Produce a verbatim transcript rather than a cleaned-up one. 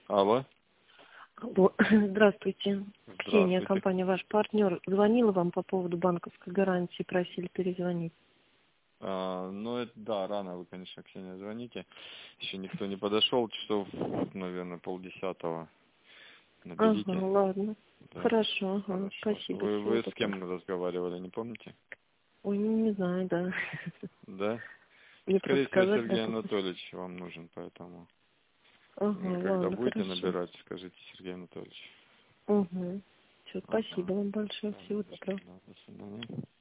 Алло. Алло, здравствуйте. Ксения, Здравствуйте. компания «Ваш партнер». Звонила вам по поводу банковской гарантии, просили перезвонить. А, ну, это, да, рано вы, конечно, Ксения, звоните. Еще никто не подошел, часов, наверное, полдесятого. Ага, Наберите. ладно. Да, Хорошо, ага, хорошо. спасибо, Вы, всего вы с доброго. кем разговаривали, не помните? Ой, ну, не знаю, да. Да? Мне просто Скорее всего, сказать Сергей надо. Анатольевич вам нужен, поэтому... Ага, м, Когда ладно, будете хорошо. набирать, скажите Сергей Анатольевич. Угу. Все, спасибо Ага. вам большое, Да, всего не за что, доброго. да, до свидания.